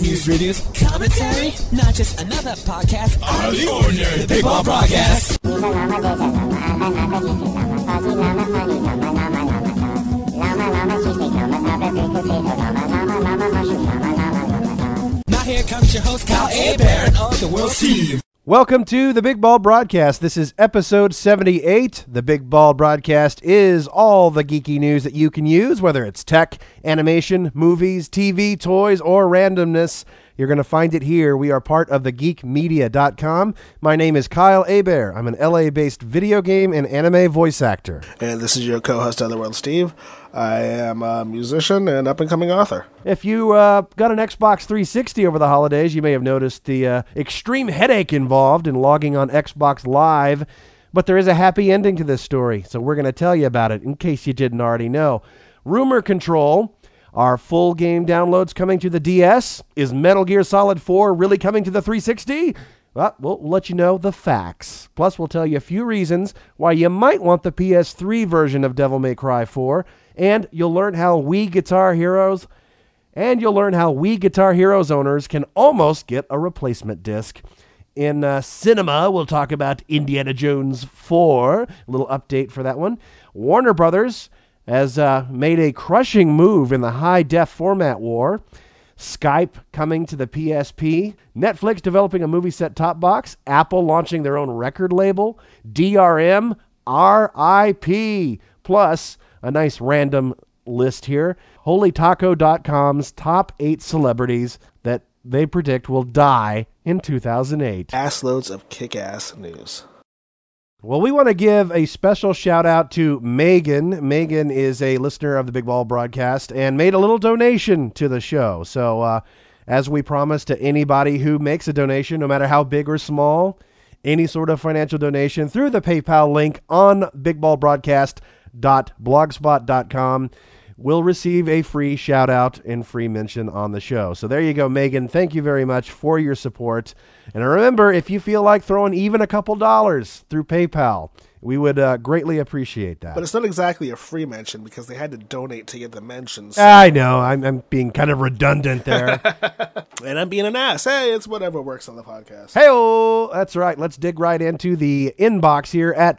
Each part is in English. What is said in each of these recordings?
news, reviews, commentary, not just another podcast on the ordinary The Big Ball Broadcast. Now here comes your host, Kyle Hebert, of the World Steve. Welcome to the Big Ball Broadcast. This is episode 78. The Big Ball Broadcast is all the geeky news that you can use, whether it's tech, animation, movies, TV, toys, or randomness. You're going to find it here. We are part of thegeekmedia.com. My name is Kyle Hebert. I'm an LA-based video game and anime voice actor. And this is your co-host, Otherworld Steve. I am a musician and up-and-coming author. If you got an Xbox 360 over the holidays, you may have noticed the extreme headache involved in logging on Xbox Live. But there is a happy ending to this story, so we're going to tell you about it in case you didn't already know. Rumor Control. Are full game downloads coming to the DS? Is Metal Gear Solid 4 really coming to the 360? Well, we'll let you know the facts. Plus, we'll tell you a few reasons why you might want the PS3 version of Devil May Cry 4, and you'll learn how Wii Guitar Heroes owners can almost get a replacement disc. In cinema, we'll talk about Indiana Jones 4, a little update for that one. Warner Brothers has made a crushing move in the high-def format war. Skype coming to the PSP. Netflix developing a movie set-top box. Apple launching their own record label. DRM, RIP. Plus, a nice random list here. HolyTaco.com's top 8 celebrities that they predict will die in 2008. Assloads of kick-ass news. Well, we want to give a special shout out to Megan. Megan is a listener of the Big Ball Broadcast and made a little donation to the show. So, as we promised to anybody who makes a donation, no matter how big or small, any sort of financial donation through the PayPal link on bigballbroadcast.blogspot.com will receive a free shout out and free mention on the show. So there you go, Megan. Thank you very much for your support. And remember, if you feel like throwing even a couple dollars through PayPal, we would greatly appreciate that. But it's not exactly a free mention because they had to donate to get the mentions. I know. I'm being kind of redundant there. And I'm being an ass. Hey, it's whatever works on the podcast. Hey-oh! That's right. Let's dig right into the inbox here at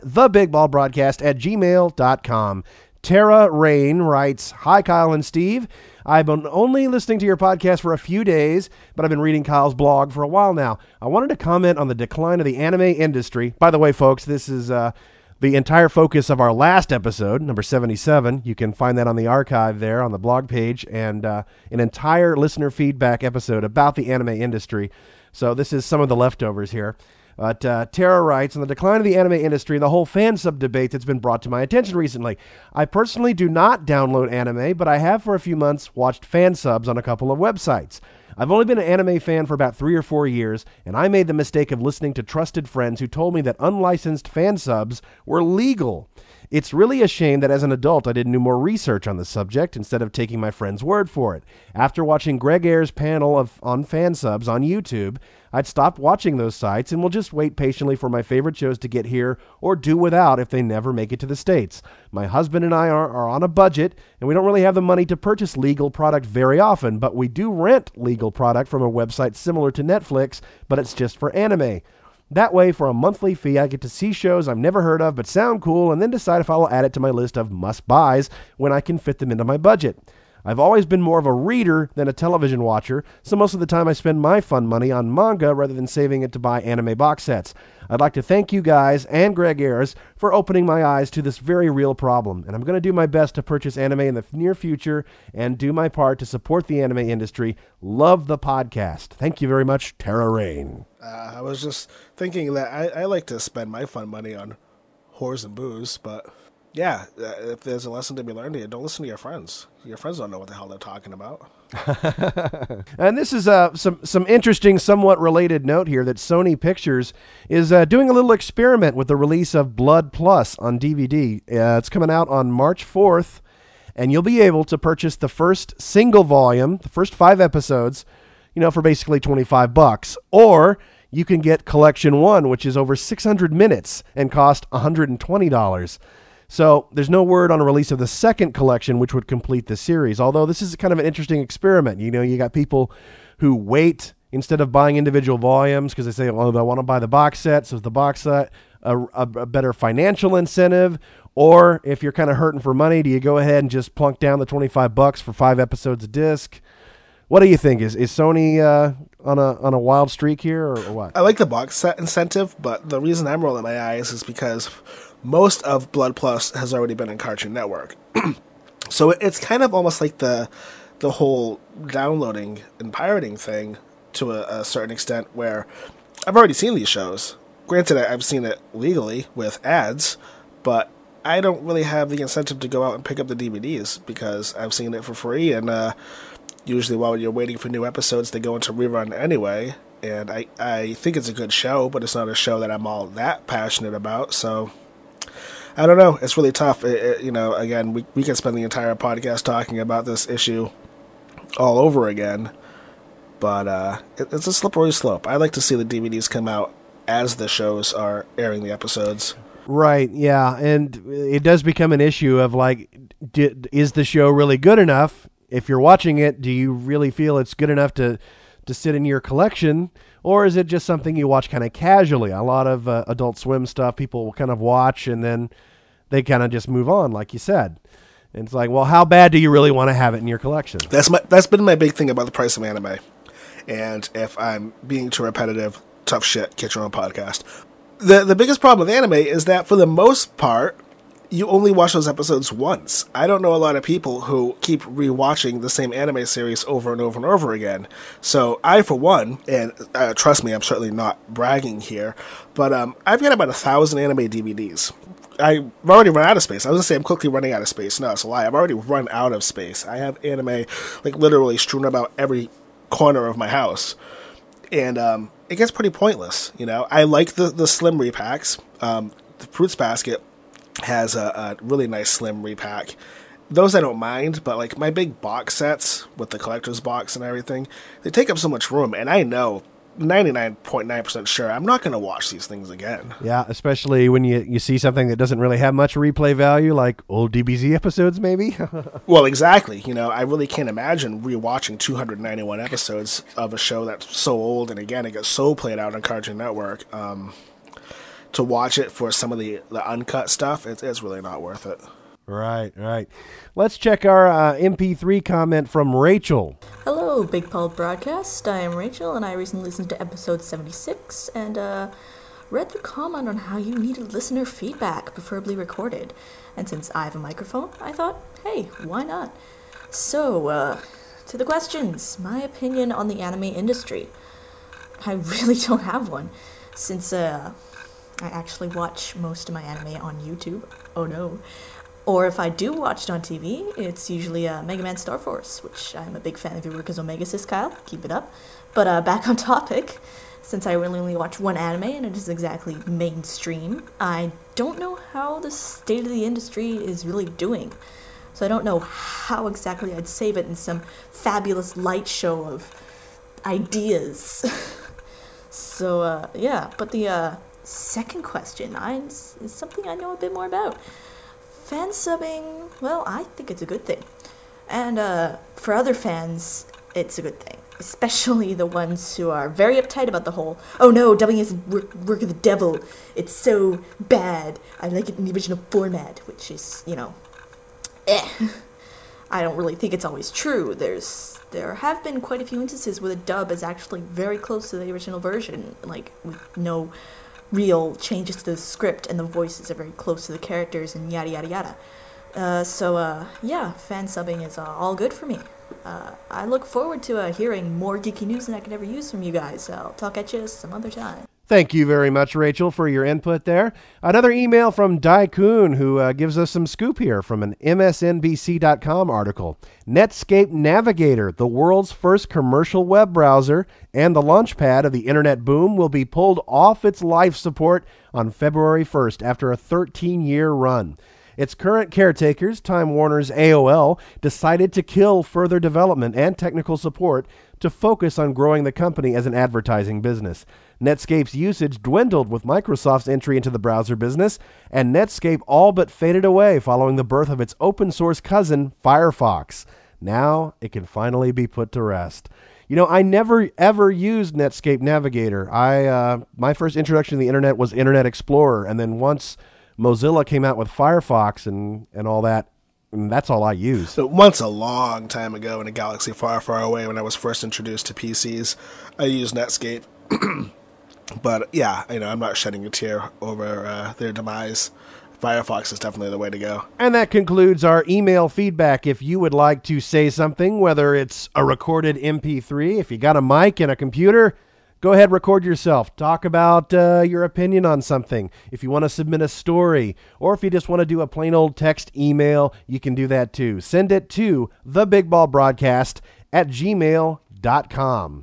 thebigballbroadcast@gmail.com. Tara Rain writes, "Hi, Kyle and Steve. I've been only listening to your podcast for a few days, but I've been reading Kyle's blog for a while now. I wanted to comment on the decline of the anime industry." By the way, folks, this is the entire focus of our last episode, number 77. You can find that on the archive there on the blog page, and an entire listener feedback episode about the anime industry. So this is some of the leftovers here. But Tara writes, "On the decline of the anime industry and the whole fan sub debate that's been brought to my attention recently. I personally do not download anime, but I have for a few months watched fan subs on a couple of websites. I've only been an anime fan for about 3 or 4 years, and I made the mistake of listening to trusted friends who told me that unlicensed fan subs were legal. It's really a shame that as an adult I didn't do more research on the subject instead of taking my friend's word for it. After watching Greg Ayres' panel on fan subs on YouTube, I'd stopped watching those sites and will just wait patiently for my favorite shows to get here or do without if they never make it to the States. My husband and I are on a budget, and we don't really have the money to purchase legal product very often, but we do rent legal product from a website similar to Netflix, but it's just for anime. That way, for a monthly fee, I get to see shows I've never heard of but sound cool and then decide if I will add it to my list of must-buys when I can fit them into my budget. I've always been more of a reader than a television watcher, so most of the time I spend my fun money on manga rather than saving it to buy anime box sets. I'd like to thank you guys and Greg Ayres for opening my eyes to this very real problem, and I'm going to do my best to purchase anime in the near future and do my part to support the anime industry. Love the podcast. Thank you very much, Tara Rain." I was just thinking that I like to spend my fun money on whores and booze, but yeah, if there's a lesson to be learned here, don't listen to your friends. Your friends don't know what the hell they're talking about. And this is some interesting, somewhat related note here that Sony Pictures is doing a little experiment with the release of Blood Plus on DVD. It's coming out on March 4th, and you'll be able to purchase the first single volume, the first 5 episodes, for basically $25. Or you can get Collection 1, which is over 600 minutes and cost $120. So there's no word on a release of the second collection, which would complete the series. Although this is kind of an interesting experiment. You got people who wait instead of buying individual volumes because they say, well, I want to buy the box set. So is the box set a better financial incentive? Or if you're kind of hurting for money, do you go ahead and just plunk down the $25 for 5 episodes a disc? What do you think? Is Sony on a wild streak here or what? I like the box set incentive, but the reason I'm rolling my eyes is because most of Blood Plus has already been in Cartoon Network. So it's kind of almost like the whole downloading and pirating thing to a certain extent, where I've already seen these shows. Granted, I've seen it legally with ads, but I don't really have the incentive to go out and pick up the DVDs because I've seen it for free, and usually while you're waiting for new episodes, they go into rerun anyway, and I think it's a good show, but it's not a show that I'm all that passionate about, so I don't know. It's really tough. Again, we could spend the entire podcast talking about this issue all over again, but it's a slippery slope. I like to see the DVDs come out as the shows are airing the episodes. Right, yeah, and it does become an issue of, like, is the show really good enough? If you're watching it, do you really feel it's good enough to sit in your collection, or is it just something you watch kind of casually? A lot of Adult Swim stuff people will kind of watch, and then they kind of just move on, like you said. And it's like, well, how bad do you really want to have it in your collection? That's been my big thing about the price of anime. And if I'm being too repetitive, tough shit, get your own podcast. The biggest problem with anime is that for the most part, you only watch those episodes once. I don't know a lot of people who keep rewatching the same anime series over and over and over again. So I, for one, and trust me, I'm certainly not bragging here, but I've got about 1,000 anime DVDs. I've already run out of space. I was going to say I'm quickly running out of space. No, it's a lie. I've already run out of space. I have anime, like, literally strewn about every corner of my house. And it gets pretty pointless, you know. I like the slim repacks. The Fruits Basket has a really nice slim repack. Those I don't mind, but like my big box sets with the collector's box and everything, they take up so much room, and I know 99.9% sure I'm not going to watch these things again. Yeah, especially when you see something that doesn't really have much replay value, like old DBZ episodes, maybe. Well, exactly. You know, I really can't imagine rewatching 291 episodes of a show that's so old, and again, it gets so played out on Cartoon Network. To watch it for some of the uncut stuff, it's really not worth it. Right. Let's check our MP3 comment from Rachel. Hello, Big Paul Broadcast. I am Rachel, and I recently listened to episode 76, and read the comment on how you needed listener feedback, preferably recorded. And since I have a microphone, I thought, hey, why not? So, to the questions. My opinion on the anime industry. I really don't have one, since I actually watch most of my anime on YouTube. Oh no. Or if I do watch it on TV, it's usually Mega Man Star Force, which I'm a big fan of your work as Omega Sis, Kyle. Keep it up. But back on topic, since I really only watch one anime and it is exactly mainstream, I don't know how the state of the industry is really doing. So I don't know how exactly I'd save it in some fabulous light show of ideas. So, yeah. But the second question is something I know a bit more about. Fan subbing, well, I think it's a good thing. And for other fans, it's a good thing. Especially the ones who are very uptight about the whole, oh no, dubbing is work of the devil. It's so bad. I like it in the original format, which is, I don't really think it's always true. There have been quite a few instances where the dub is actually very close to the original version, like with no real changes to the script, and the voices are very close to the characters, and yada yada yada. So yeah, fan subbing is all good for me. I look forward to hearing more geeky news than I could ever use from you guys. I'll talk at you some other time. Thank you very much, Rachel, for your input there. Another email from Daikun, who gives us some scoop here from an MSNBC.com article. Netscape Navigator, the world's first commercial web browser and the launchpad of the internet boom, will be pulled off its life support on February 1st after a 13-year run. Its current caretakers, Time Warner's AOL, decided to kill further development and technical support to focus on growing the company as an advertising business. Netscape's usage dwindled with Microsoft's entry into the browser business, and Netscape all but faded away following the birth of its open-source cousin, Firefox. Now it can finally be put to rest. I never ever used Netscape Navigator. My first introduction to the internet was Internet Explorer, and then once Mozilla came out with Firefox and all that, and that's all I use. So once a long time ago in a galaxy far, far away, when I was first introduced to PCs, I used Netscape. But yeah, I'm not shedding a tear over their demise. Firefox is definitely the way to go. And that concludes our email feedback. If you would like to say something, whether it's a recorded MP3, if you got a mic and a computer, go ahead, record yourself. Talk about your opinion on something. If you want to submit a story, or if you just want to do a plain old text email, you can do that too. Send it to thebigballbroadcast@gmail.com.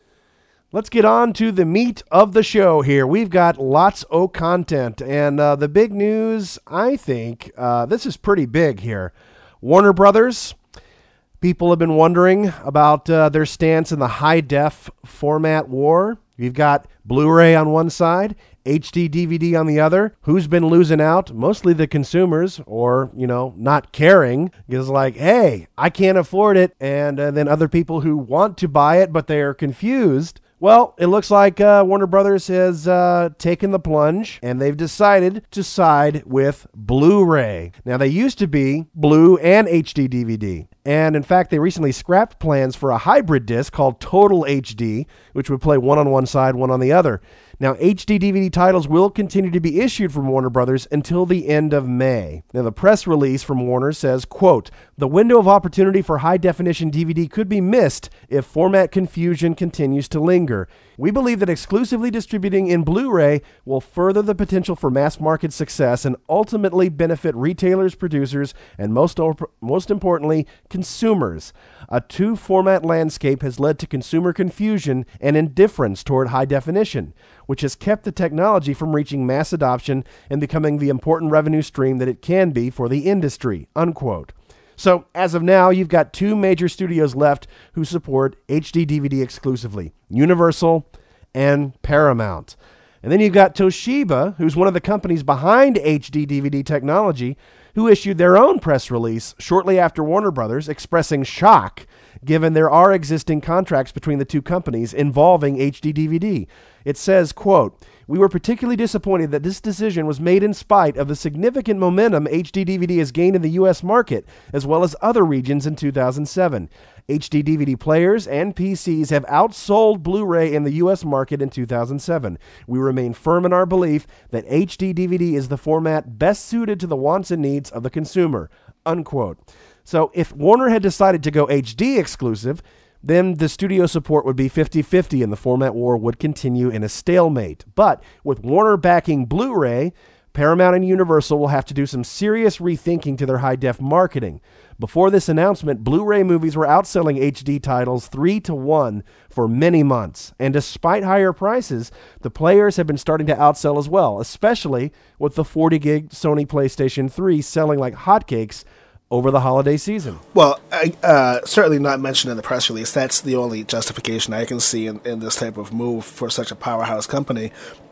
Let's get on to the meat of the show here. We've got lots of content, and the big news, I think, this is pretty big here. Warner Brothers, people have been wondering about their stance in the high-def format war. You've got Blu-ray on one side, HD DVD on the other. Who's been losing out? Mostly the consumers, or, not caring. Because hey, I can't afford it. And then other people who want to buy it, but they are confused. Well, it looks like Warner Brothers has taken the plunge, and they've decided to side with Blu-ray. Now, they used to be Blu and HD DVD. And in fact, they recently scrapped plans for a hybrid disc called Total HD, which would play one on one side, one on the other. Now, HD DVD titles will continue to be issued from Warner Brothers until the end of May. Now, the press release from Warner says, quote, "The window of opportunity for high-definition DVD could be missed if format confusion continues to linger. We believe that exclusively distributing in Blu-ray will further the potential for mass-market success and ultimately benefit retailers, producers, and most importantly, consumers. A two-format landscape has led to consumer confusion and indifference toward high definition, which has kept the technology from reaching mass adoption and becoming the important revenue stream that it can be for the industry," unquote. So, as of now, you've got two major studios left who support HD DVD exclusively, Universal and Paramount. And then you've got Toshiba, who's one of the companies behind HD DVD technology, who issued their own press release shortly after Warner Brothers, expressing shock given there are existing contracts between the two companies involving HD DVD. It says, quote, "We were particularly disappointed that this decision was made in spite of the significant momentum HD DVD has gained in the U.S. market, as well as other regions in 2007. HD DVD players and PCs have outsold Blu-ray in the U.S. market in 2007. We remain firm in our belief that HD DVD is the format best suited to the wants and needs of the consumer," unquote. So if Warner had decided to go HD exclusive, then the studio support would be 50-50 and the format war would continue in a stalemate. But with Warner backing Blu-ray, Paramount and Universal will have to do some serious rethinking to their high-def marketing. Before this announcement, Blu-ray movies were outselling HD titles 3-1 for many months. And despite higher prices, the players have been starting to outsell as well, especially with the 40-gig Sony PlayStation 3 selling like hotcakes over the holiday season. Well, certainly not mentioned in the press release. That's the only justification I can see in this type of move for such a powerhouse company.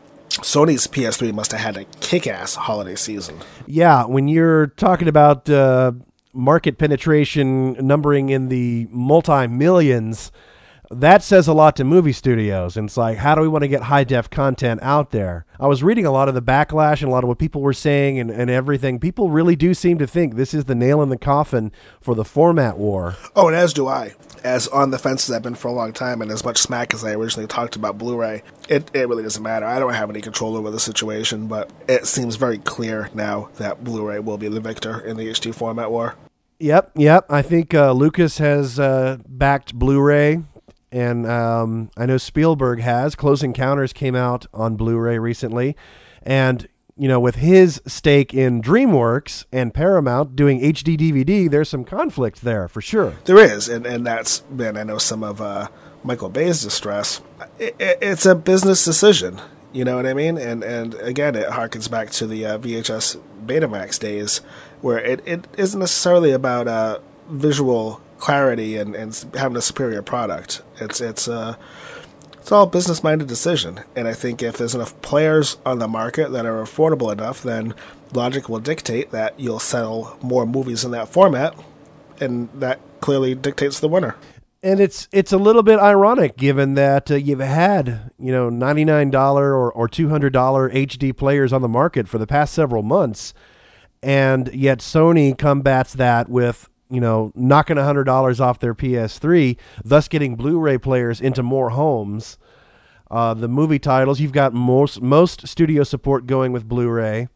Sony's PS3 must have had a kick-ass holiday season. Yeah, when you're talking about market penetration numbering in the multi-millions, that says a lot to movie studios. And it's like, how do we want to get high-def content out there? I was reading a lot of the backlash and a lot of what people were saying and everything. People really do seem to think this is the nail in the coffin for the format war. Oh, and as do I. As on the fence as I've been for a long time, and as much smack as I originally talked about Blu-ray, it really doesn't matter. I don't have any control over the situation, but it seems very clear now that Blu-ray will be the victor in the HD format war. Yep. I think Lucas has backed Blu-ray. And I know Spielberg has. Close Encounters came out on Blu-ray recently. And, with his stake in DreamWorks and Paramount doing HD DVD, there's some conflict there for sure. There is. And that's been, I know, some of Michael Bay's distress. It's a business decision. You know what I mean? And again, it harkens back to the VHS Betamax days where it isn't necessarily about visual clarity and having a superior product. It's all a business-minded decision. And I think if there's enough players on the market that are affordable enough, then logic will dictate that you'll sell more movies in that format, and that clearly dictates the winner. And it's a little bit ironic given that you've had, $99 or $200 HD players on the market for the past several months, and yet Sony combats that with, knocking $100 off their PS3, thus getting Blu-ray players into more homes. The movie titles, you've got most studio support going with Blu-ray.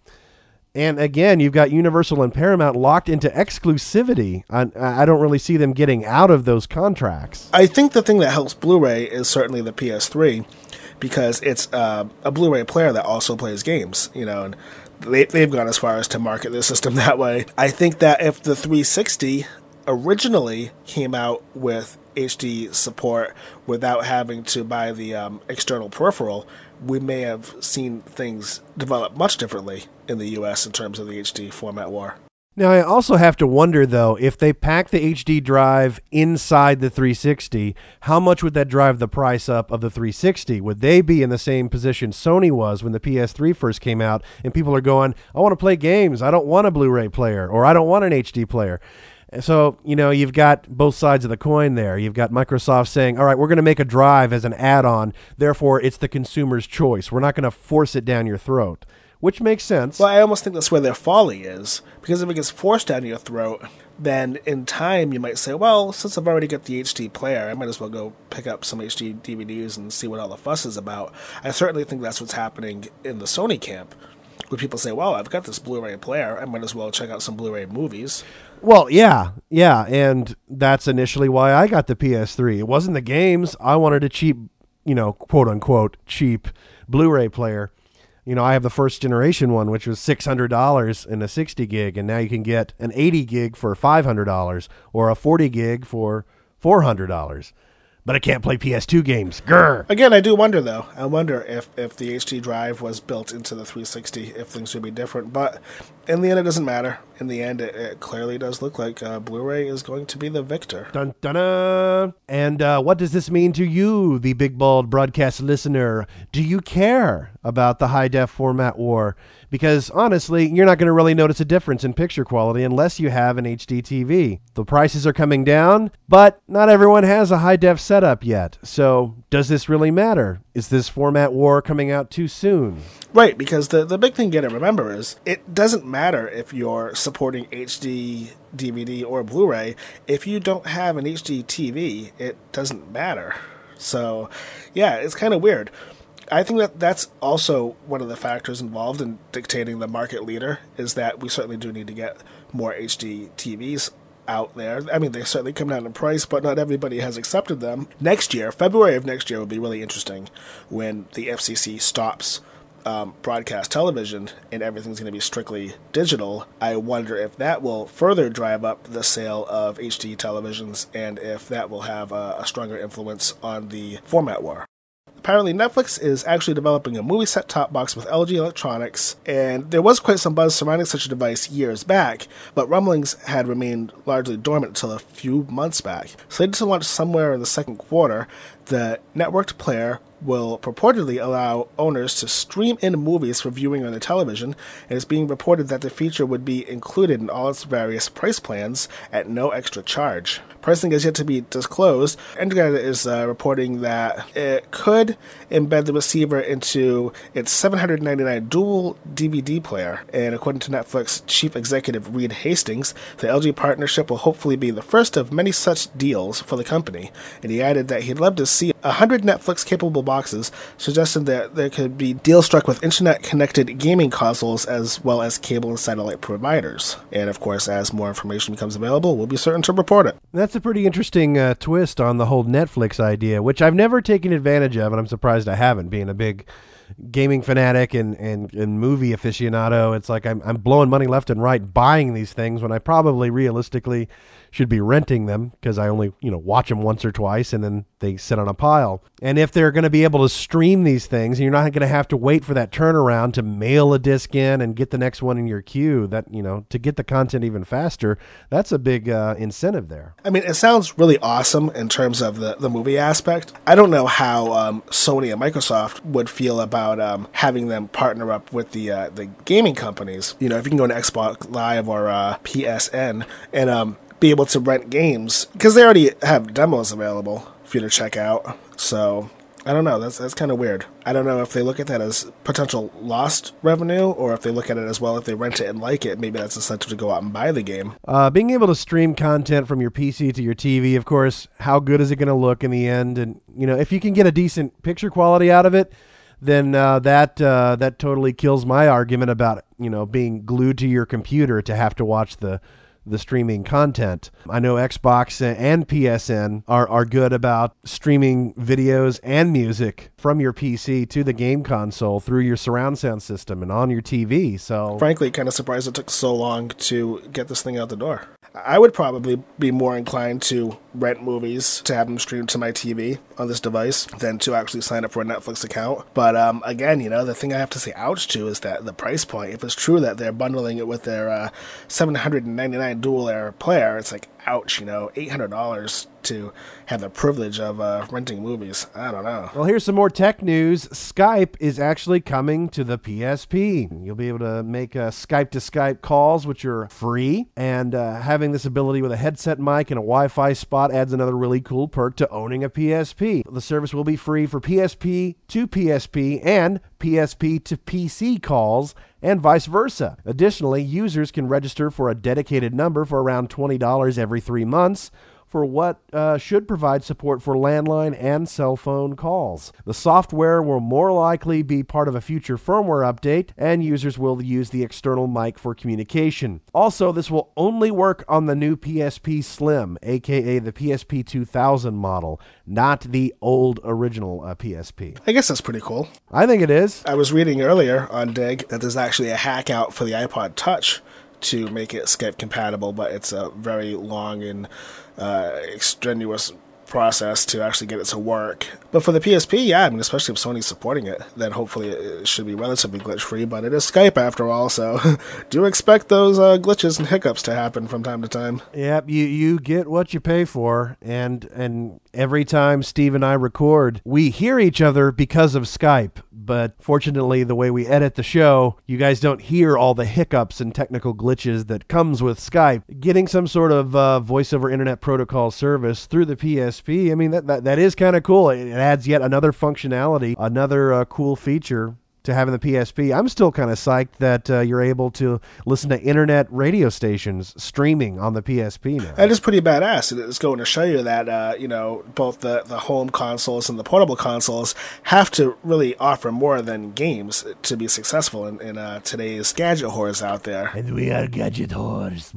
And again, you've got Universal and Paramount locked into exclusivity. I don't really see them getting out of those contracts. I think the thing that helps Blu-ray is certainly the PS3, because it's a Blu-ray player that also plays games, and they've gone as far as to market their system that way. I think that if the 360 originally came out with HD support without having to buy the external peripheral, we may have seen things develop much differently in the US in terms of the HD format war. Now, I also have to wonder, though, if they pack the HD drive inside the 360, how much would that drive the price up of the 360? Would they be in the same position Sony was when the PS3 first came out, and people are going, I want to play games, I don't want a Blu-ray player, or I don't want an HD player? So, you've got both sides of the coin there. You've got Microsoft saying, all right, we're going to make a drive as an add-on. Therefore, it's the consumer's choice. We're not going to force it down your throat, which makes sense. Well, I almost think that's where their folly is, because if it gets forced down your throat, then in time you might say, well, since I've already got the HD player, I might as well go pick up some HD DVDs and see what all the fuss is about. I certainly think that's what's happening in the Sony camp, where people say, well, I've got this Blu-ray player, I might as well check out some Blu-ray movies. Well, yeah, and that's initially why I got the PS3. It wasn't the games. I wanted a cheap, quote-unquote, cheap Blu-ray player. I have the first generation one, which was $600 and a 60 gig, and now you can get an 80 gig for $500 or a 40 gig for $400. But I can't play PS2 games. Grr. Again, I do wonder, though. I wonder if the HD drive was built into the 360, if things would be different. But in the end, it doesn't matter. In the end, it clearly does look like Blu-ray is going to be the victor. Dun, dun, dun. And what does this mean to you, the Big Bald broadcast listener? Do you care about the high-def format war? Because honestly, you're not going to really notice a difference in picture quality unless you have an HD TV. The prices are coming down, but not everyone has a high-def setup yet. So does this really matter? Is this format war coming out too soon? Right, because the big thing you got to remember is it doesn't matter if you're supporting HD, DVD, or Blu-ray. If you don't have an HD TV, it doesn't matter. So, yeah, it's kind of weird. I think that's also one of the factors involved in dictating the market leader, is that we certainly do need to get more HD TVs out there. I mean, they certainly come down in price, but not everybody has accepted them. Next year, February of next year, will be really interesting when the FCC stops broadcast television and everything's going to be strictly digital. I wonder if that will further drive up the sale of HD televisions, and if that will have a stronger influence on the format war. Apparently, Netflix is actually developing a movie set-top box with LG Electronics, and there was quite some buzz surrounding such a device years back, but rumblings had remained largely dormant until a few months back. Slated to launch somewhere in the second quarter, the networked player will purportedly allow owners to stream in movies for viewing on their television, and it's being reported that the feature would be included in all its various price plans at no extra charge. Pricing is yet to be disclosed. Engadget is reporting that it could embed the receiver into its $799 dual DVD player, and according to Netflix chief executive Reed Hastings, the LG partnership will hopefully be the first of many such deals for the company, and he added that he'd love to see 100 Netflix-capable boxes, suggesting that there could be deals struck with internet-connected gaming consoles as well as cable and satellite providers. And of course, as more information becomes available, we'll be certain to report it. That's a pretty interesting twist on the whole Netflix idea, which I've never taken advantage of, and I'm surprised I haven't, being a big gaming fanatic and movie aficionado. It's like I'm blowing money left and right buying these things when I probably realistically should be renting them, because I only watch them once or twice and then they sit on a pile. And if they're going to be able to stream these things, and you're not going to have to wait for that turnaround to mail a disc in and get the next one in your queue, that to get the content even faster, that's a big incentive there. I mean, it sounds really awesome in terms of the movie aspect. I don't know how Sony and Microsoft would feel about having them partner up with the gaming companies. If you can go to Xbox Live or PSN and be able to rent games, because they already have demos available for you to check out. So I don't know. That's kind of weird. I don't know if they look at that as potential lost revenue, or if they look at it as, well, if they rent it and like it, maybe that's incentive to go out and buy the game. Being able to stream content from your PC to your TV, of course, how good is it going to look in the end? And, if you can get a decent picture quality out of it, then that totally kills my argument about, being glued to your computer to have to watch the streaming content. I know Xbox and PSN are good about streaming videos and music from your PC to the game console through your surround sound system and on your TV. So, frankly, kind of surprised it took so long to get this thing out the door. I would probably be more inclined to rent movies to have them streamed to my TV on this device than to actually sign up for a Netflix account. But again, the thing I have to say ouch to is that the price point. If it's true that they're bundling it with their $799 dual-air player, it's like, ouch, $800 to have the privilege of renting movies. I don't know. Well, here's some more tech news. Skype is actually coming to the PSP. You'll be able to make Skype-to-Skype calls, which are free, and having this ability with a headset mic and a Wi-Fi spot adds another really cool perk to owning a PSP. The service will be free for PSP to PSP and PSP to PC calls, and vice versa. Additionally, users can register for a dedicated number for around $20 every 3 months for what should provide support for landline and cell phone calls. The software will more likely be part of a future firmware update, and users will use the external mic for communication. Also, this will only work on the new PSP Slim, aka the PSP 2000 model, not the old original PSP. I guess that's pretty cool. I think it is. I was reading earlier on Dig that there's actually a hack out for the iPod Touch to make it Skype compatible, but it's a very long and extraneous process to actually get it to work. But for the PSP, yeah, especially if Sony's supporting it, then hopefully it should be relatively glitch-free, but it is Skype after all, so do expect those glitches and hiccups to happen from time to time. Yep, you get what you pay for, and every time Steve and I record, we hear each other because of Skype, but fortunately, the way we edit the show, you guys don't hear all the hiccups and technical glitches that comes with Skype. Getting some sort of voice over internet protocol service through the PSP, that is kind of cool. It adds yet another functionality, another cool feature to having the PSP. I'm still kind of psyched that you're able to listen to internet radio stations streaming on the PSP now. That is pretty badass. It's going to show you that, both the home consoles and the portable consoles have to really offer more than games to be successful in today's gadget whores out there. And we are gadget whores.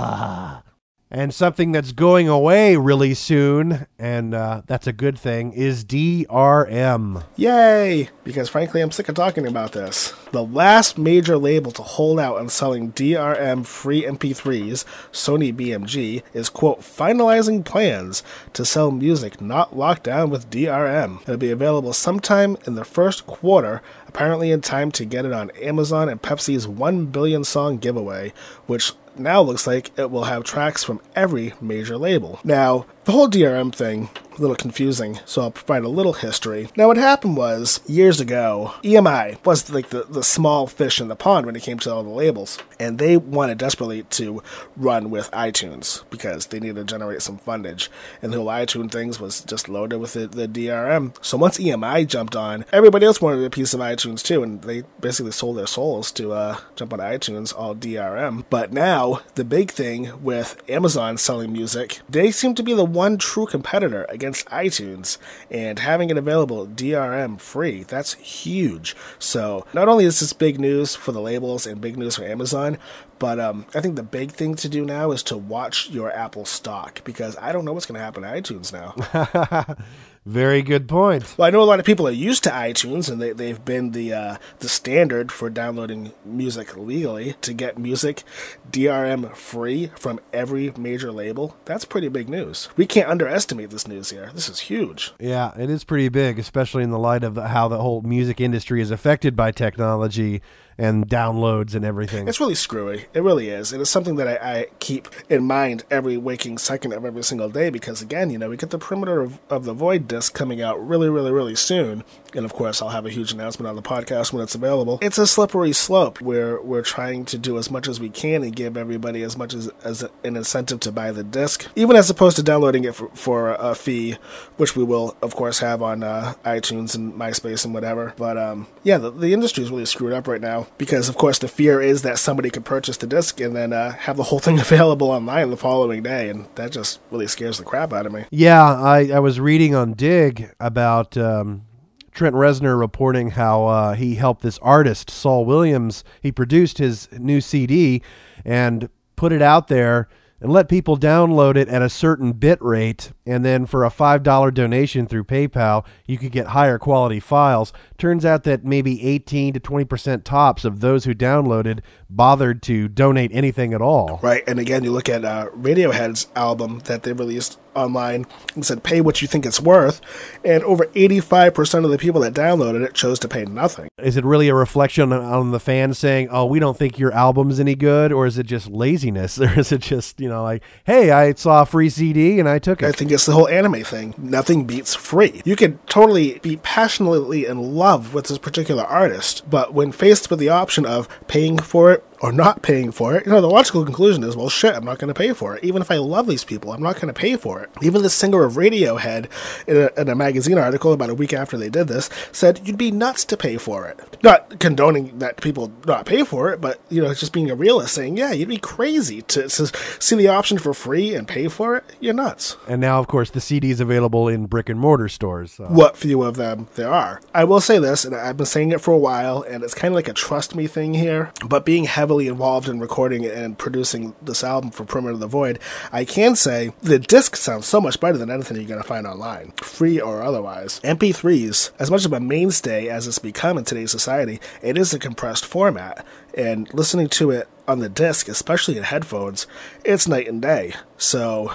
And something that's going away really soon, and that's a good thing, is DRM. Yay! Because frankly, I'm sick of talking about this. The last major label to hold out on selling DRM-free MP3s, Sony BMG, is, quote, finalizing plans to sell music not locked down with DRM. It'll be available sometime in the first quarter, apparently in time to get it on Amazon and Pepsi's 1 billion song giveaway, which now looks like it will have tracks from every major label. Now, the whole DRM thing, a little confusing, so I'll provide a little history. Now, what happened was, years ago, EMI was like the small fish in the pond when it came to all the labels, and they wanted desperately to run with iTunes because they needed to generate some fundage, and the whole iTunes things was just loaded with the DRM. So once EMI jumped on, everybody else wanted a piece of iTunes too, and they basically sold their souls to jump on iTunes, all DRM. But now, the big thing with Amazon selling music, they seem to be the one true competitor against iTunes, and having it available DRM free, that's huge. So not only is this big news for the labels and big news for Amazon, but I think the big thing to do now is to watch your Apple stock, because I don't know what's going to happen to iTunes now. Very good point. Well, I know a lot of people are used to iTunes, and they've been the standard for downloading music legally. To get music DRM free from every major label, that's pretty big news. We can't underestimate this news here. This is huge. Yeah, it is pretty big, especially in the light of how the whole music industry is affected by technology and downloads and everything. It's really screwy. It really is. It is something that I keep in mind every waking second of every single day, because again, we get the Perimeter of the Void disc coming out really, really, really soon, and of course I'll have a huge announcement on the podcast when it's available. It's a slippery slope where we're trying to do as much as we can and give everybody as much as an incentive to buy the disc, even as opposed to downloading it for a fee, which we will of course have on iTunes and MySpace and whatever. But the industry is really screwed up right now because of course the fear is that somebody could purchase the disc and then have the whole thing available online the following day, and that just really scares the crap out of me. Yeah, I was reading on Dig about Trent Reznor reporting how he helped this artist, Saul Williams. He produced his new CD and put it out there and let people download it at a certain bit rate, and then for a $5 donation through PayPal, you could get higher quality files. Turns out that maybe 18 to 20% tops of those who downloaded bothered to donate anything at all. Right, and again, you look at Radiohead's album that they released online and said, pay what you think it's worth, and over 85% of the people that downloaded it chose to pay nothing. Is it really a reflection on the fans saying, oh, we don't think your album's any good, or is it just laziness, or is it just, like, hey, I saw a free CD and I took it? I think it's the whole anime thing. Nothing beats free. You could totally be passionately in love with this particular artist, but when faced with the option of paying for it or not paying for it, the logical conclusion is, well, shit, I'm not going to pay for it. Even if I love these people, I'm not going to pay for it. Even the singer of Radiohead, in a magazine article about a week after they did this, said you'd be nuts to pay for it. Not condoning that people not pay for it, but, just being a realist, saying, yeah, you'd be crazy to see the option for free and pay for it. You're nuts. And now, of course, the CD is available in brick and mortar stores. So. What few of them there are. I will say this, and I've been saying it for a while, and it's kind of like a trust me thing here, but being heavily involved in recording and producing this album for Perimeter of the Void, I can say the disc sounds so much better than anything you're going to find online, free or otherwise. MP3s, as much of a mainstay as it's become in today's society, it is a compressed format, and listening to it on the disc, especially in headphones, it's night and day. So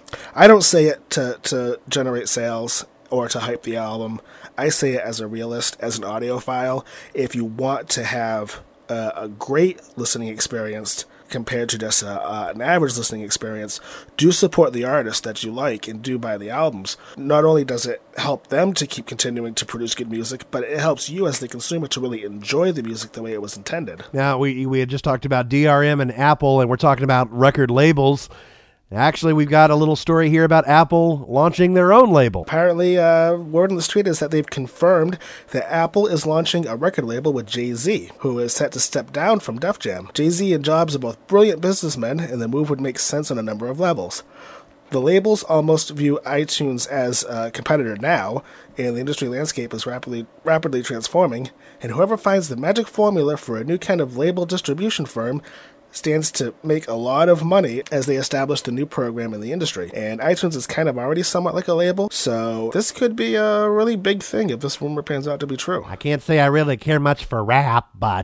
I don't say it to generate sales or to hype the album. I say it as a realist, as an audiophile. If you want to have a great listening experience compared to just an average listening experience, do support the artist that you like and do buy the albums. Not only does it help them to keep continuing to produce good music, but it helps you as the consumer to really enjoy the music the way it was intended. Now, we had just talked about DRM and Apple, and we're talking about record labels. Actually, we've got a little story here about Apple launching their own label. Apparently, word on the street is that they've confirmed that Apple is launching a record label with Jay-Z, who is set to step down from Def Jam. Jay-Z and Jobs are both brilliant businessmen, and the move would make sense on a number of levels. The labels almost view iTunes as a competitor now, and the industry landscape is rapidly transforming, and whoever finds the magic formula for a new kind of label distribution firm stands to make a lot of money as they establish the new program in the industry. And iTunes is kind of already somewhat like a label, so this could be a really big thing if this rumor pans out to be true. I can't say I really care much for rap, but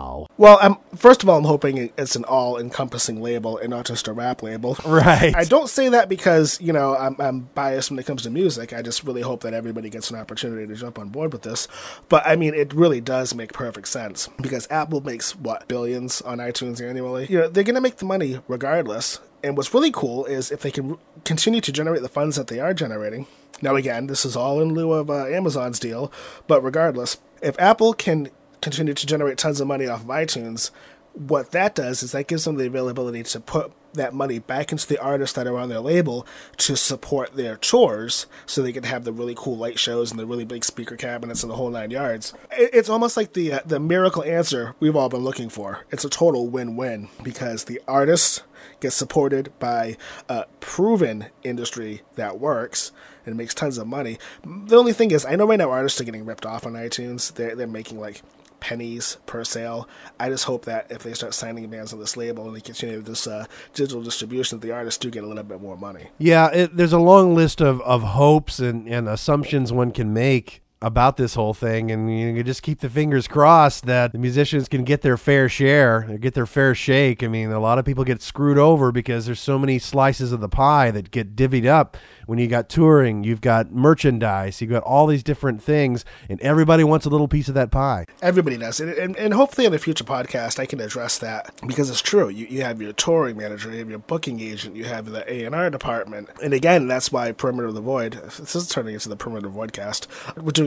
Well, first of all, I'm hoping it's an all-encompassing label and not just a rap label. Right. I don't say that because, I'm biased when it comes to music. I just really hope that everybody gets an opportunity to jump on board with this. But, it really does make perfect sense because Apple makes, billions on iTunes annually? They're going to make the money regardless. And what's really cool is if they can continue to generate the funds that they are generating. Now, again, this is all in lieu of Amazon's deal. But regardless, if Apple can continue to generate tons of money off of iTunes, what that does is that gives them the availability to put that money back into the artists that are on their label to support their tours so they can have the really cool light shows and the really big speaker cabinets and the whole 9 yards. It's almost like the miracle answer we've all been looking for. It's a total win-win because the artists get supported by a proven industry that works and makes tons of money. The only thing is, I know right now artists are getting ripped off on iTunes. They're making pennies per sale. I just hope that if they start signing bands on this label and they continue this digital distribution, the artists do get a little bit more money. Yeah, there's a long list of hopes and assumptions one can make about this whole thing, and you just keep the fingers crossed that the musicians can get their fair share, get their fair shake. A lot of people get screwed over because there's so many slices of the pie that get divvied up. When you got touring, you've got merchandise, you've got all these different things, and everybody wants a little piece of that pie. Everybody does. And hopefully in a future podcast I can address that, because it's true. You have your touring manager, you have your booking agent, you have the A&R department. And again, that's why Perimeter of the Void, this is turning into the Perimeter Voidcast, we're doing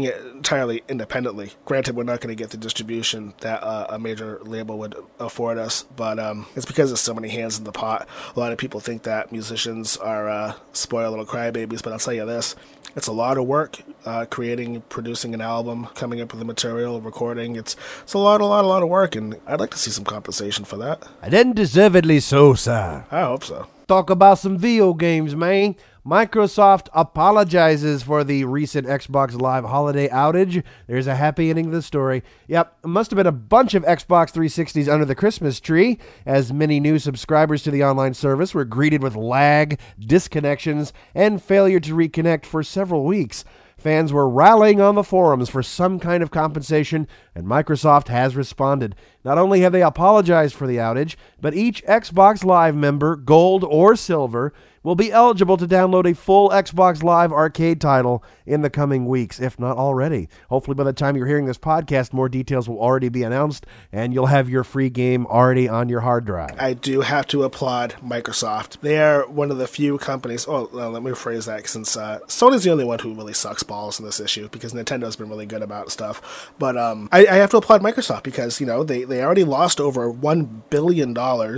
doing it entirely independently. Granted, we're not going to get the distribution that a major label would afford us, but it's because there's so many hands in the pot. A lot of people think that musicians are spoiled little crybabies, but I'll tell you this. It's a lot of work, creating, producing an album, coming up with the material, recording. It's a lot of work, and I'd like to see some compensation for that. And then deservedly so, sir. I hope so. Talk about some video games, man. Microsoft apologizes for the recent Xbox Live holiday outage. There's a happy ending to the story. Yep, it must have been a bunch of Xbox 360s under the Christmas tree, as many new subscribers to the online service were greeted with lag, disconnections, and failure to reconnect for several weeks. Fans were rallying on the forums for some kind of compensation, and Microsoft has responded. Not only have they apologized for the outage, but each Xbox Live member, gold or silver, will be eligible to download a full Xbox Live arcade title in the coming weeks, if not already. Hopefully by the time you're hearing this podcast, more details will already be announced, and you'll have your free game already on your hard drive. I do have to applaud Microsoft. They are one of the few companies, let me rephrase that, since Sony's the only one who really sucks balls in this issue, because Nintendo's been really good about stuff. But I have to applaud Microsoft, because, they already lost over $1 billion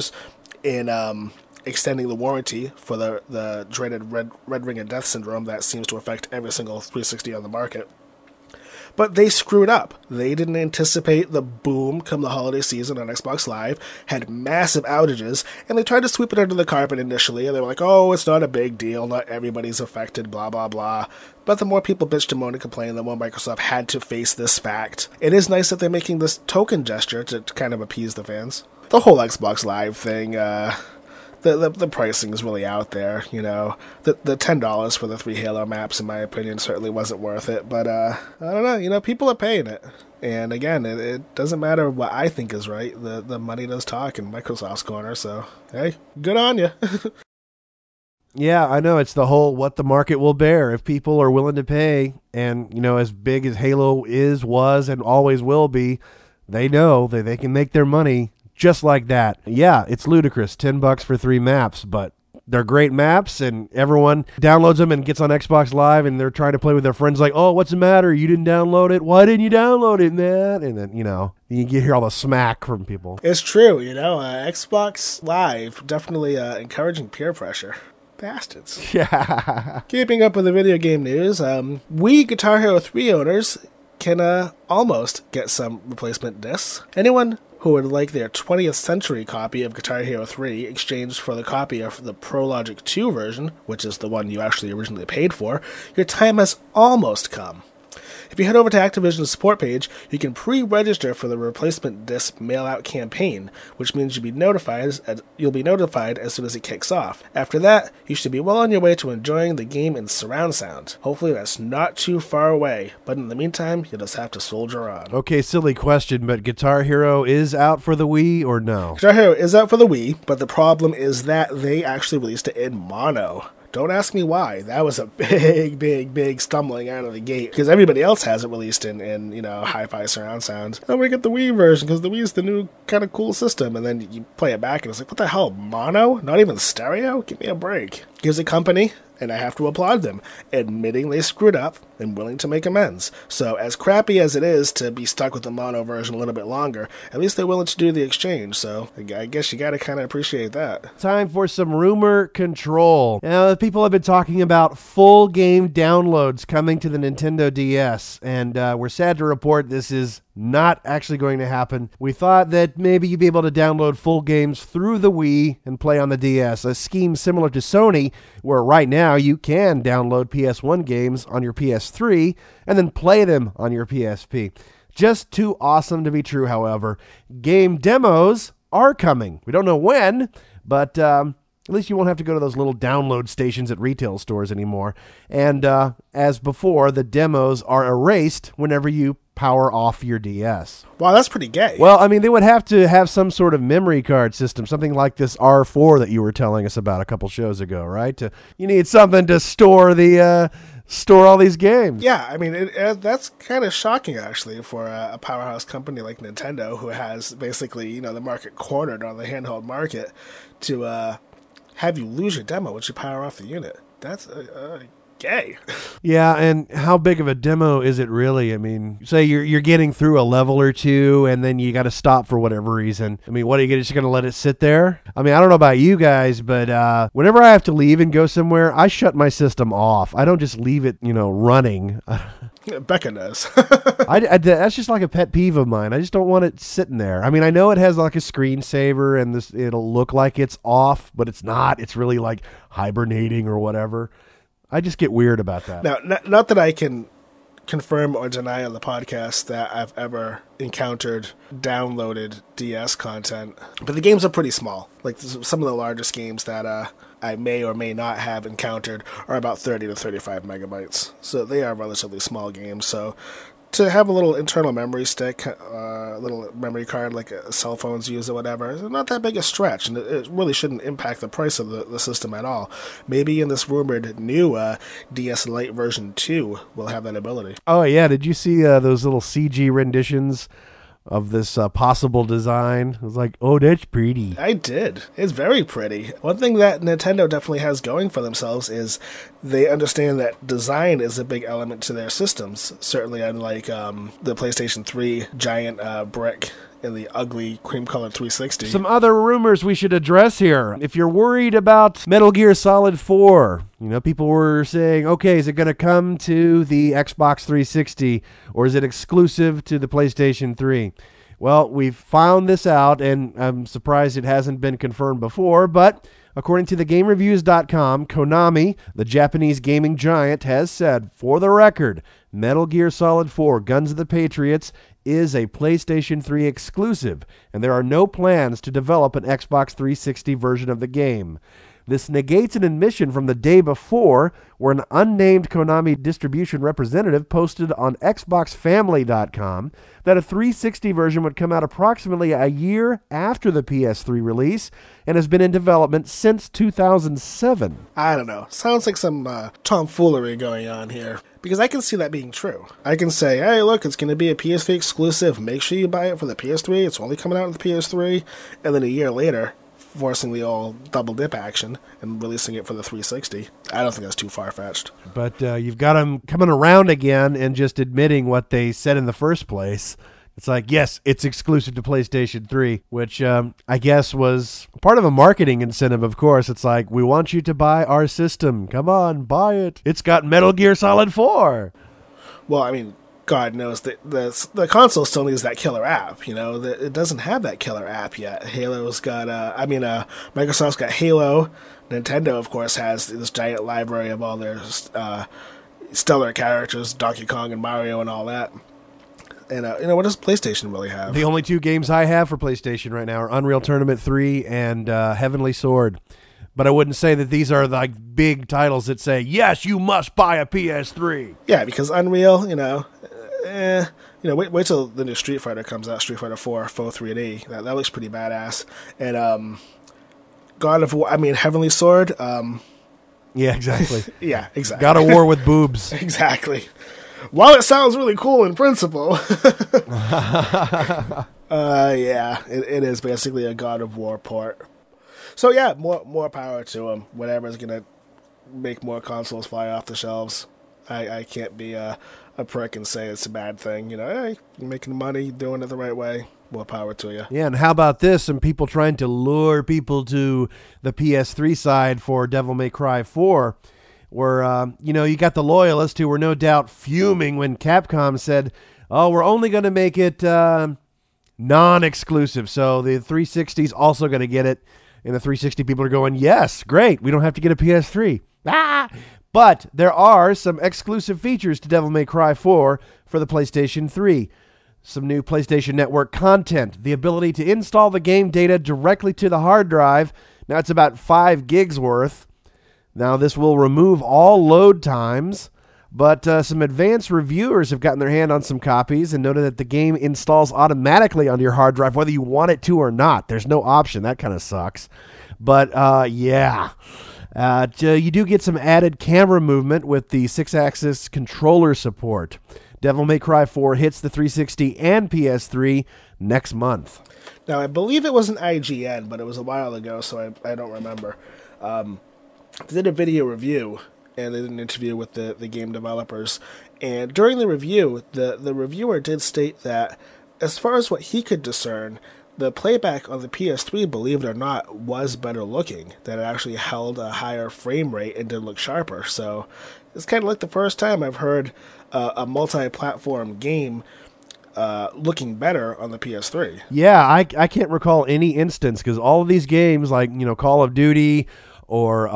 in extending the warranty for the dreaded red ring of death syndrome that seems to affect every single 360 on the market. But they screwed up. They didn't anticipate the boom come the holiday season on Xbox Live, had massive outages, and they tried to sweep it under the carpet initially, and they were like, oh, it's not a big deal, not everybody's affected, blah, blah, blah. But the more people bitched and moaned and complained, the more Microsoft had to face this fact. It is nice that they're making this token gesture to kind of appease the fans. The whole Xbox Live thing, The pricing is really out there, The $10 for the 3 Halo maps, in my opinion, certainly wasn't worth it. But, I don't know, people are paying it. And again, it doesn't matter what I think is right. The money does talk in Microsoft's corner, so, hey, good on you. Yeah, I know. It's the whole what the market will bear. If people are willing to pay, and, as big as Halo was, and always will be, they know that they can make their money just like that. Yeah, it's ludicrous. $10 for 3 maps, but they're great maps, and everyone downloads them and gets on Xbox Live, and they're trying to play with their friends like, oh, what's the matter? You didn't download it? Why didn't you download it, man? And then, you hear all the smack from people. It's true, Xbox Live definitely encouraging peer pressure. Bastards. Yeah. Keeping up with the video game news, Wii Guitar Hero 3 owners can almost get some replacement discs. Anyone who would like their 20th century copy of Guitar Hero 3 exchanged for the copy of the Pro Logic 2 version, which is the one you actually originally paid for, your time has almost come. If you head over to Activision's support page, you can pre-register for the replacement disc mail-out campaign, which means you'll be notified as soon as it kicks off. After that, you should be well on your way to enjoying the game in surround sound. Hopefully that's not too far away, but in the meantime, you'll just have to soldier on. Okay, silly question, but Guitar Hero is out for the Wii or no? Guitar Hero is out for the Wii, but the problem is that they actually released it in mono. Don't ask me why. That was a big stumbling out of the gate, because everybody else has it released in hi-fi surround sound. Then we get the Wii version, because the Wii is the new kind of cool system, and then you play it back, and it's like, what the hell, mono? Not even stereo? Give me a break. Here's a company, and I have to applaud them, admitting they screwed up and willing to make amends. So, as crappy as it is to be stuck with the mono version a little bit longer, at least they're willing to do the exchange, so I guess you gotta kind of appreciate that. Time for some rumor control. Now, people have been talking about full game downloads coming to the Nintendo DS, and we're sad to report this is not actually going to happen. We thought that maybe you'd be able to download full games through the Wii and play on the DS, a scheme similar to Sony, where right now you can download PS1 games on your PS3 and then play them on your PSP. Just too awesome to be true, however. Game demos are coming. We don't know when, but at least you won't have to go to those little download stations at retail stores anymore. And as before, the demos are erased whenever you power off your DS. Wow, that's pretty gay. Well, I mean, they would have to have some sort of memory card system, something like this R4 that you were telling us about a couple shows ago, right? You need something to store all these games. Yeah, I mean, that's kind of shocking, actually, for a powerhouse company like Nintendo, who has basically, the market cornered on the handheld market, to have you lose your demo once you power off the unit. That's okay. Yeah, and how big of a demo is it really? I mean, say you're getting through a level or two, and then you got to stop for whatever reason. I mean, what are you just going to let it sit there? I mean, I don't know about you guys, but whenever I have to leave and go somewhere, I shut my system off. I don't just leave it, running. Becca knows. That's just like a pet peeve of mine. I just don't want it sitting there. I mean, I know it has like a screensaver, and it'll look like it's off, but it's not. It's really like hibernating or whatever. I just get weird about that. Now, not that I can confirm or deny on the podcast that I've ever encountered downloaded DS content, but the games are pretty small. Like some of the largest games that I may or may not have encountered are about 30 to 35 megabytes. So they are relatively small games. So to have a little internal memory stick, a little memory card like cell phones use or whatever, it's not that big a stretch, and it really shouldn't impact the price of the system at all. Maybe in this rumored new DS Lite version 2 will have that ability. Oh, yeah. Did you see those little CG renditions of this possible design? I was like, oh, that's pretty. I did. It's very pretty. One thing that Nintendo definitely has going for themselves is they understand that design is a big element to their systems. Certainly unlike the PlayStation 3 giant brick in the ugly cream-colored 360. Some other rumors we should address here. If you're worried about Metal Gear Solid 4, people were saying, okay, is it going to come to the Xbox 360 or is it exclusive to the PlayStation 3? Well, we've found this out, and I'm surprised it hasn't been confirmed before, but according to theGameReviews.com, Konami, the Japanese gaming giant, has said, for the record, Metal Gear Solid 4 Guns of the Patriots is a PlayStation 3 exclusive, and there are no plans to develop an Xbox 360 version of the game. This negates an admission from the day before, where an unnamed Konami distribution representative posted on XboxFamily.com that a 360 version would come out approximately a year after the PS3 release and has been in development since 2007. I don't know. Sounds like some tomfoolery going on here. Because I can see that being true. I can say, hey, look, it's going to be a PS3 exclusive. Make sure you buy it for the PS3. It's only coming out on the PS3. And then a year later, forcing the old double dip action and releasing it for the 360. I don't think that's too far-fetched. But you've got them coming around again and just admitting what they said in the first place. It's like, yes, it's exclusive to PlayStation 3, which I guess was part of a marketing incentive, of course. It's like, we want you to buy our system. Come on, buy it. It's got Metal Gear Solid 4. Well, I mean, God knows that the console still needs that killer app. It doesn't have that killer app yet. Halo's got, Microsoft's got Halo. Nintendo, of course, has this giant library of all their stellar characters, Donkey Kong and Mario and all that. And, what does PlayStation really have? The only two games I have for PlayStation right now are Unreal Tournament 3 and Heavenly Sword. But I wouldn't say that these are like big titles that say, yes, you must buy a PS3. Yeah, because Unreal, wait till the new Street Fighter comes out, Street Fighter 4, Faux 3D. That looks pretty badass. And God of War, Heavenly Sword. Yeah, exactly. Yeah, exactly. God of War with boobs. Exactly. While it sounds really cool in principle, yeah, it is basically a God of War port. So yeah, more power to them. Whatever's gonna make more consoles fly off the shelves. I can't be a prick and say it's a bad thing. Hey, you're making money, doing it the right way. More power to you. Yeah, and how about this? Some people trying to lure people to the PS3 side for Devil May Cry 4. Where, you got the loyalists who were no doubt fuming when Capcom said, oh, we're only going to make it non-exclusive. So the 360's also going to get it. And the 360 people are going, yes, great. We don't have to get a PS3. But there are some exclusive features to Devil May Cry 4 for the PlayStation 3. Some new PlayStation Network content. The ability to install the game data directly to the hard drive. Now it's about 5 gigs worth. Now, this will remove all load times, but some advanced reviewers have gotten their hand on some copies and noted that the game installs automatically onto your hard drive, whether you want it to or not. There's no option. That kind of sucks. But, yeah. You do get some added camera movement with the 6-axis controller support. Devil May Cry 4 hits the 360 and PS3 next month. Now, I believe it was an IGN, but it was a while ago, so I don't remember. They did a video review, and they did an interview with the game developers. And during the review, the reviewer did state that, as far as what he could discern, the playback on the PS3, believe it or not, was better looking. That it actually held a higher frame rate and did look sharper. So it's kind of like the first time I've heard a multi-platform game looking better on the PS3. Yeah, I can't recall any instance, because all of these games, like, Call of Duty or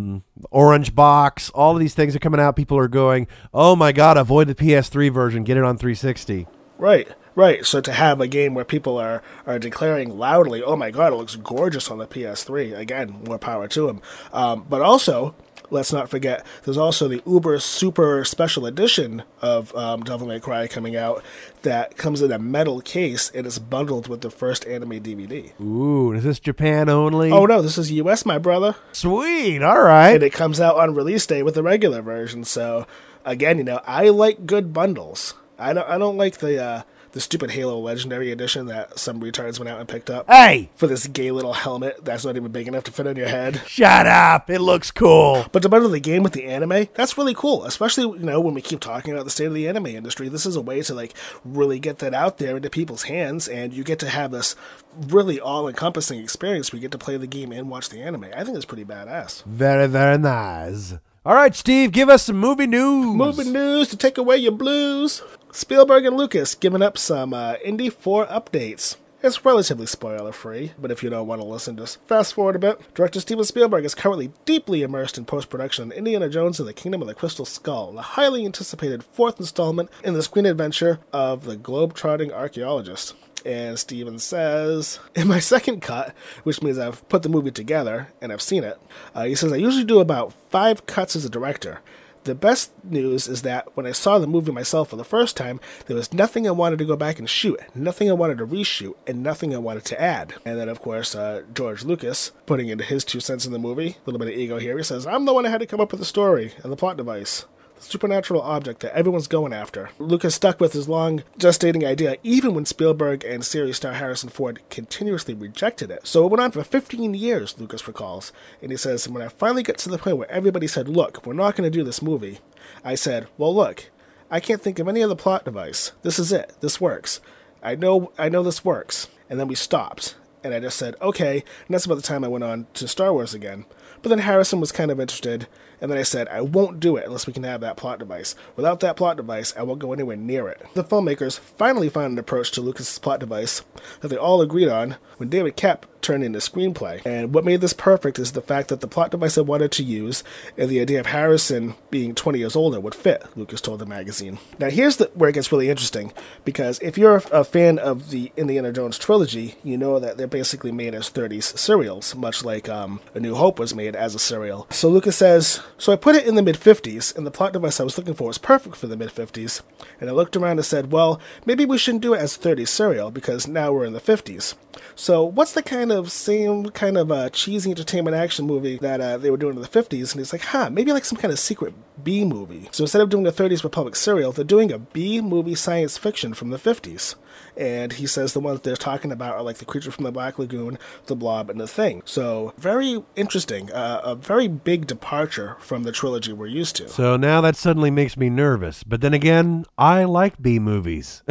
Orange Box, all of these things are coming out. People are going, oh my God, avoid the PS3 version, get it on 360. Right. So to have a game where people are declaring loudly, oh my God, it looks gorgeous on the PS3, again, more power to them. But also, let's not forget, there's also the Uber Super Special Edition of Devil May Cry coming out that comes in a metal case and is bundled with the first anime DVD. Ooh, is this Japan only? Oh no, this is US, my brother. Sweet, all right. And it comes out on release day with the regular version. So, again, I like good bundles. I don't like the stupid Halo Legendary Edition that some retards went out and picked up. Hey! For this gay little helmet that's not even big enough to fit on your head. Shut up! It looks cool. But to bundle the game with the anime, that's really cool. Especially, when we keep talking about the state of the anime industry. This is a way to, really get that out there into people's hands, and you get to have this really all-encompassing experience where you get to play the game and watch the anime. I think it's pretty badass. Very, very nice. All right, Steve, give us some movie news. Movie news to take away your blues. Spielberg and Lucas giving up some Indy 4 updates. It's relatively spoiler-free, but if you don't want to listen, just fast forward a bit. Director Steven Spielberg is currently deeply immersed in post-production on Indiana Jones and the Kingdom of the Crystal Skull, the highly anticipated fourth installment in the screen adventure of the globe-trotting archaeologist. And Steven says, in my second cut, which means I've put the movie together and I've seen it, he says, I usually do about 5 cuts as a director. The best news is that when I saw the movie myself for the first time, there was nothing I wanted to go back and shoot, nothing I wanted to reshoot, and nothing I wanted to add. And then, of course, George Lucas, putting into his 2 cents in the movie, a little bit of ego here, he says, I'm the one who had to come up with the story and the plot device. Supernatural object that everyone's going after. Lucas stuck with his long gestating idea even when Spielberg and series star Harrison Ford continuously rejected it. So it went on for 15 years, Lucas recalls. And he says, when I finally got to the point where everybody said, look, we're not going to do this movie, I said, well, look, I can't think of any other plot device. This is it. This works. I know this works. And then we stopped. And I just said, okay. And that's about the time I went on to Star Wars again. But then Harrison was kind of interested, and then I said, I won't do it unless we can have that plot device. Without that plot device, I won't go anywhere near it. The filmmakers finally found an approach to Lucas's plot device that they all agreed on when David Koepp turned in the screenplay. And what made this perfect is the fact that the plot device I wanted to use and the idea of Harrison being 20 years older would fit, Lucas told the magazine. Now here's where it gets really interesting, because if you're a fan of the Indiana Jones trilogy, you know that they're basically made as 30s serials, much like A New Hope was made as a serial. So Lucas says, so I put it in the mid-50s, and the plot device I was looking for was perfect for the mid-50s, and I looked around and said, well, maybe we shouldn't do it as a 30s serial, because now we're in the 50s. So what's the same kind of cheesy entertainment action movie that they were doing in the 50s? And he's like, maybe like some kind of secret B movie. So instead of doing a 30s Republic serial, they're doing a B movie science fiction from the 50s. And he says the ones they're talking about are like The Creature from the Black Lagoon, The Blob, and The Thing. So very interesting. A very big departure from the trilogy we're used to. So now that suddenly makes me nervous. But then again, I like B movies.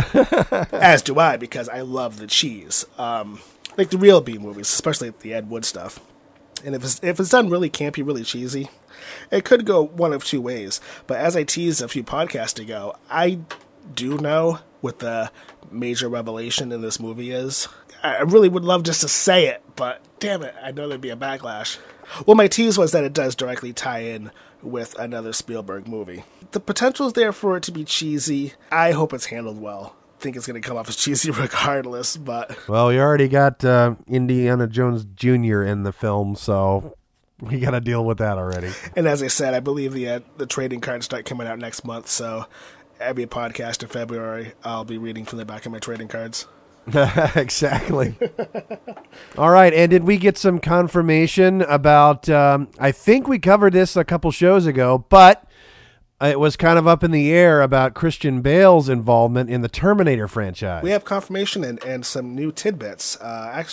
As do I, because I love the cheese. Like the real B movies, especially the Ed Wood stuff. And if it's done really campy, really cheesy, it could go one of 2 ways. But as I teased a few podcasts ago, I do know what the major revelation in this movie is. I really would love just to say it, but damn it, I know there'd be a backlash. Well, my tease was that it does directly tie in with another Spielberg movie. The potential is there for it to be cheesy. I hope it's handled well. I think it's going to come off as cheesy regardless, but... Well, you already got Indiana Jones Jr. in the film, so we got to deal with that already. And as I said, I believe the trading cards start coming out next month, so every podcast in February, I'll be reading from the back of my trading cards. Exactly. All right, and did we get some confirmation about, I think we covered this a couple shows ago, but it was kind of up in the air about Christian Bale's involvement in the Terminator franchise. We have confirmation and some new tidbits.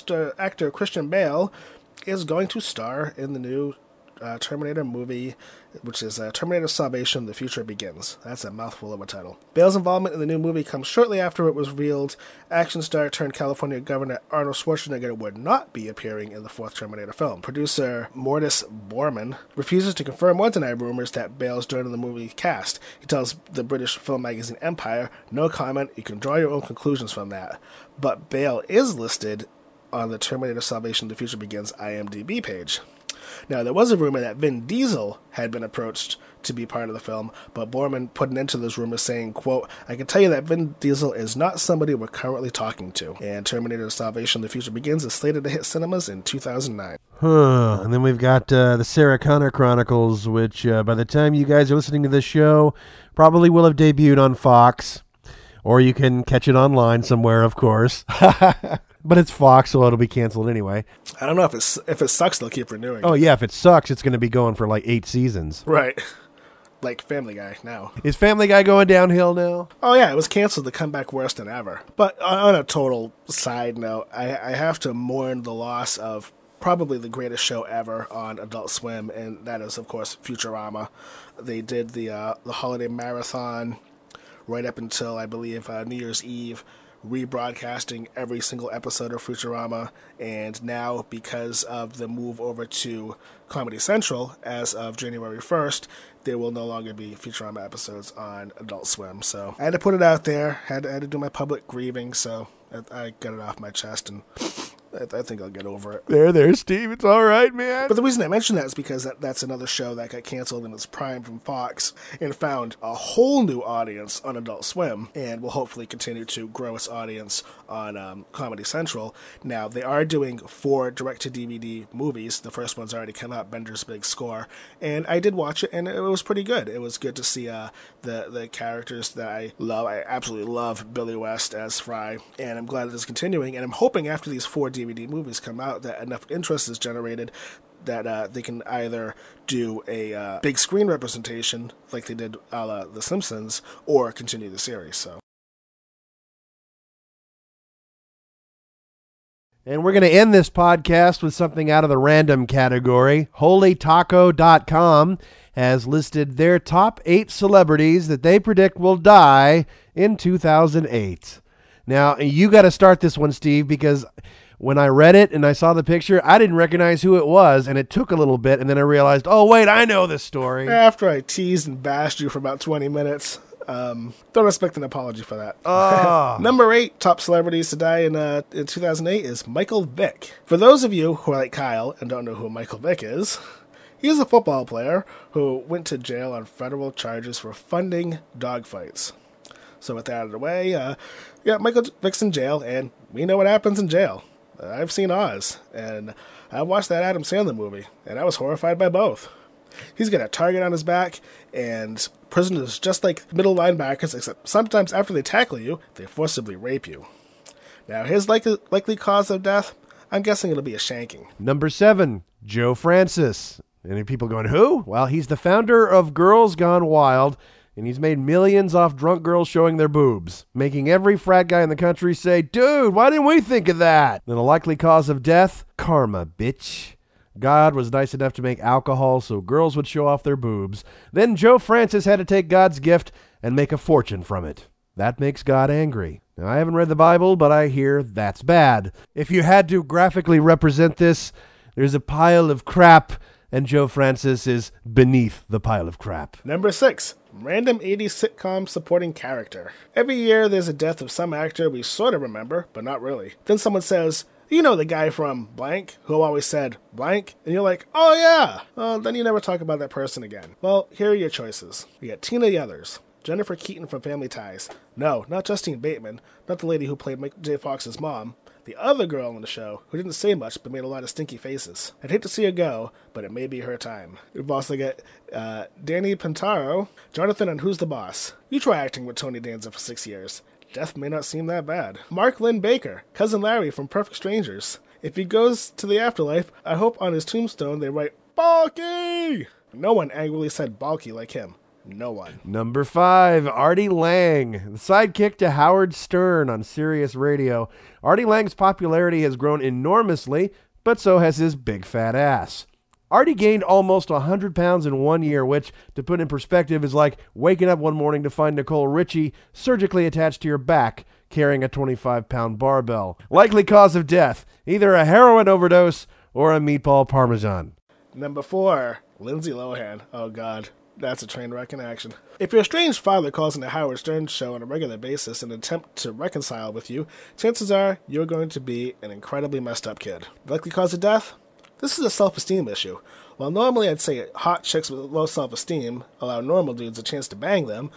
Actor Christian Bale is going to star in the new Terminator movie which is Terminator Salvation, The Future Begins. That's a mouthful of a title. Bale's involvement in the new movie comes shortly after it was revealed action star turned California Governor Arnold Schwarzenegger would not be appearing in the fourth Terminator film. Producer Mortis Borman refuses to confirm or deny rumors that Bale's joining the movie cast. He tells the British film magazine Empire, "No comment, you can draw your own conclusions from that." But Bale is listed on the Terminator Salvation, The Future Begins IMDb page. Now, there was a rumor that Vin Diesel had been approached to be part of the film, but Borman put an end to those rumors, saying, quote, "I can tell you that Vin Diesel is not somebody we're currently talking to." And Terminator Salvation, The Future Begins is slated to hit cinemas in 2009. And then we've got the Sarah Connor Chronicles, which by the time you guys are listening to this show, probably will have debuted on Fox, or you can catch it online somewhere, of course. But it's Fox, so it'll be canceled anyway. I don't know if it sucks, they'll keep renewing. Oh, yeah, if it sucks, it's going to be going for like 8 seasons. Right. Like Family Guy now. Is Family Guy going downhill now? Oh, yeah, it was canceled to come back worse than ever. But on a total side note, I have to mourn the loss of probably the greatest show ever on Adult Swim, and that is, of course, Futurama. They did the holiday marathon right up until, I believe, New Year's Eve, rebroadcasting every single episode of Futurama, and now, because of the move over to Comedy Central as of January 1st, there will no longer be Futurama episodes on Adult Swim. So I had to put it out there, had to do my public grieving, so I got it off my chest, and I think I'll get over it. There, Steve. It's all right, man. But the reason I mention that is because that's another show that got canceled in its prime from Fox and found a whole new audience on Adult Swim, and will hopefully continue to grow its audience on Comedy Central. Now, they are doing 4 direct-to-DVD movies. The first one's already come out, Bender's Big Score, and I did watch it, and it was pretty good. It was good to see the characters that I love. I absolutely love Billy West as Fry, and I'm glad it is continuing, and I'm hoping after these 4 DVD movies come out that enough interest is generated that they can either do a big screen representation like they did a la The Simpsons, or continue the series. So. And we're going to end this podcast with something out of the random category. HolyTaco.com has listed their top 8 celebrities that they predict will die in 2008. Now, you got to start this one, Steve, because when I read it and I saw the picture, I didn't recognize who it was, and it took a little bit, and then I realized, oh, wait, I know this story. After I teased and bashed you for about 20 minutes, don't expect an apology for that. Number 8 top celebrities to die in 2008 is Michael Vick. For those of you who are like Kyle and don't know who Michael Vick is, he's a football player who went to jail on federal charges for funding dogfights. So with that out of the way, Michael Vick's in jail, and we know what happens in jail. I've seen Oz, and I watched that Adam Sandler movie, and I was horrified by both. He's got a target on his back, and prisoners just like middle linebackers, except sometimes after they tackle you, they forcibly rape you. Now, his likely cause of death, I'm guessing it'll be a shanking. Number 7, Joe Francis. Any people going, who? Well, he's the founder of Girls Gone Wild, and he's made millions off drunk girls showing their boobs, making every frat guy in the country say, dude, why didn't we think of that? And a likely cause of death, karma, bitch. God was nice enough to make alcohol so girls would show off their boobs. Then Joe Francis had to take God's gift and make a fortune from it. That makes God angry. Now, I haven't read the Bible, but I hear that's bad. If you had to graphically represent this, there's a pile of crap, and Joe Francis is beneath the pile of crap. Number 6, random 80s sitcom supporting character. Every year there's a death of some actor we sort of remember, but not really. Then someone says, you know the guy from blank who always said blank? And you're like, oh yeah! Well, then you never talk about that person again. Well, here are your choices. You got Tina Yothers, Jennifer Keaton from Family Ties. No, not Justine Bateman, not the lady who played Michael J. Fox's mom. The other girl on the show, who didn't say much but made a lot of stinky faces. I'd hate to see her go, but it may be her time. We've also got Danny Pintaro, Jonathan on Who's the Boss. You try acting with Tony Danza for 6 years. Death may not seem that bad. Mark Lynn Baker, Cousin Larry from Perfect Strangers. If he goes to the afterlife, I hope on his tombstone they write, Balky! No one angrily said Balky like him. No one. Number 5, Artie Lang, the sidekick to Howard Stern on Sirius Radio. Artie Lang's popularity has grown enormously, but so has his big fat ass. already gained almost 100 pounds in 1 year, which, to put in perspective, is like waking up one morning to find Nicole Richie surgically attached to your back, carrying a 25-pound barbell. Likely cause of death, either a heroin overdose or a meatball parmesan. Number 4, Lindsay Lohan. Oh, God. That's a train wreck in action. If your estranged father calls in the Howard Stern show on a regular basis in an attempt to reconcile with you, chances are you're going to be an incredibly messed up kid. Likely cause of death? This is a self-esteem issue. While normally I'd say hot chicks with low self-esteem allow normal dudes a chance to bang them,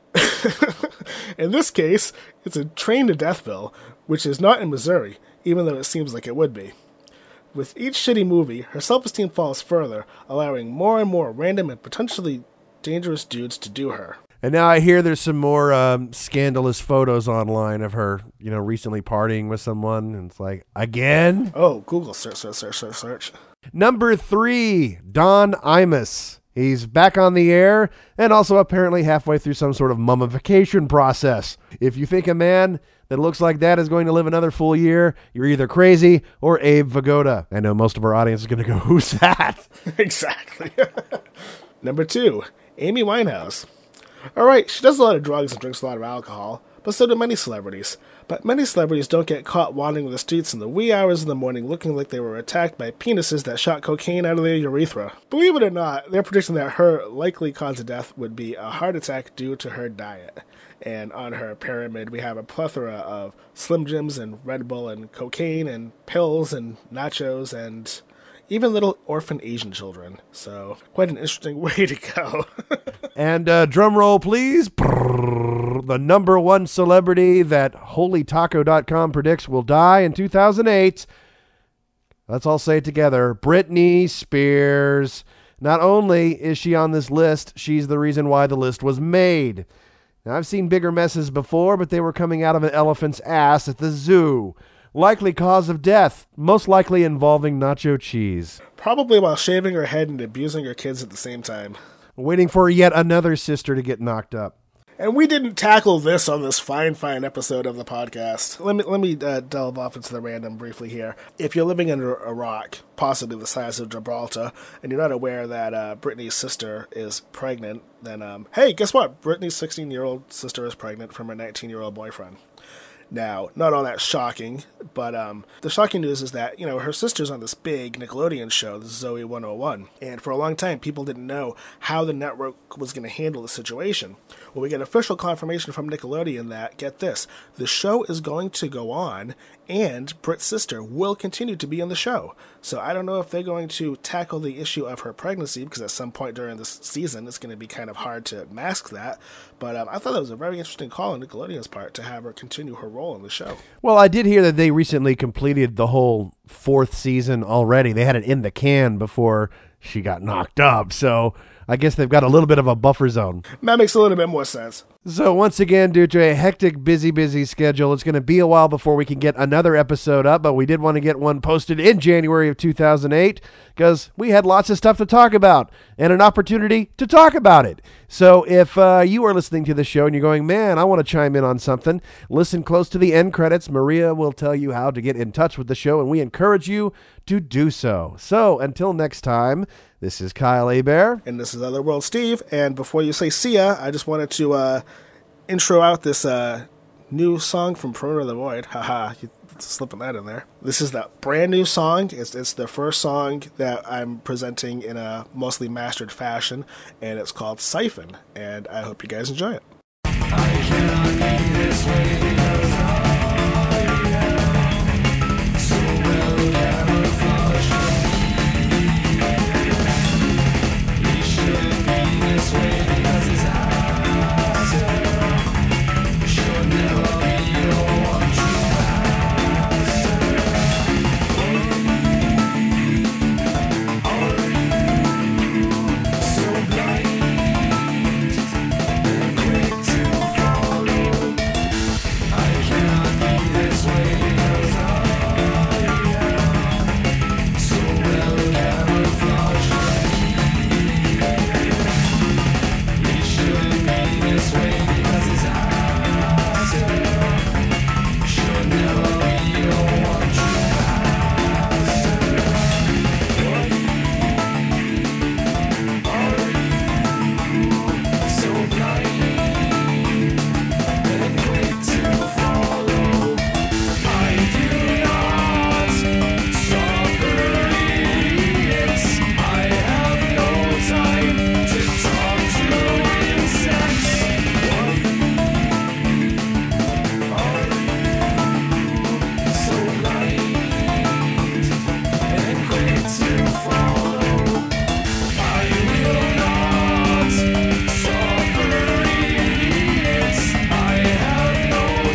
in this case, it's a train to Deathville, which is not in Missouri, even though it seems like it would be. With each shitty movie, her self-esteem falls further, allowing more and more random and potentially dangerous dudes to do her. And now I hear there's some more scandalous photos online of her, recently partying with someone. And it's like, again? Oh, Google search. Number 3, Don Imus. He's back on the air and also apparently halfway through some sort of mummification process. If you think a man that looks like that is going to live another full year, you're either crazy or Abe Vigoda. I know most of our audience is going to go, who's that? Exactly. Number 2, Amy Winehouse. All right, she does a lot of drugs and drinks a lot of alcohol, but so do many celebrities. But many celebrities don't get caught wandering the streets in the wee hours of the morning looking like they were attacked by penises that shot cocaine out of their urethra. Believe it or not, they're predicting that her likely cause of death would be a heart attack due to her diet. And on her pyramid, we have a plethora of Slim Jims and Red Bull and cocaine and pills and nachos and even little orphan Asian children. So, quite an interesting way to go. And drum roll, please. The number 1 celebrity that HolyTaco.com predicts will die in 2008. Let's all say it together. Britney Spears. Not only is she on this list, she's the reason why the list was made. Now, I've seen bigger messes before, but they were coming out of an elephant's ass at the zoo. Likely cause of death, most likely involving nacho cheese. Probably while shaving her head and abusing her kids at the same time. Waiting for yet another sister to get knocked up. And we didn't tackle this on this fine episode of the podcast. Let me delve off into the random briefly here. If you're living under a rock, possibly the size of Gibraltar, and you're not aware that Britney's sister is pregnant, then, hey, guess what? Britney's 16-year-old sister is pregnant from her 19-year-old boyfriend. Now, not all that shocking, but the shocking news is that, her sister's on this big Nickelodeon show, this is Zoe 101, and for a long time, people didn't know how the network was going to handle the situation. Well, we get official confirmation from Nickelodeon that, get this, the show is going to go on, and Brit's sister will continue to be on the show. So I don't know if they're going to tackle the issue of her pregnancy, because at some point during this season, it's going to be kind of hard to mask that, but I thought that was a very interesting call on Nickelodeon's part to have her continue her role in the show. Well, I did hear that they recently completed the whole 4th season already. They had it in the can before she got knocked up, so I guess they've got a little bit of a buffer zone. That makes a little bit more sense. So once again, due to a hectic, busy schedule, it's going to be a while before we can get another episode up, but we did want to get one posted in January of 2008 because we had lots of stuff to talk about and an opportunity to talk about it. So if you are listening to the show and you're going, man, I want to chime in on something, listen close to the end credits. Maria will tell you how to get in touch with the show, and we encourage you to do so. So until next time, this is Kyle Hebert. And this is Otherworld Steve. And before you say see ya, I just wanted to intro out this new song from Perimeter of the Void. Haha, you slipping that in there. This is that brand new song. It's the first song that I'm presenting in a mostly mastered fashion, and it's called Siphon. And I hope you guys enjoy it. I cannot be this way because so well camouflaged. He should be this way because his eyes should never be your one true master. So blind and quick to follow.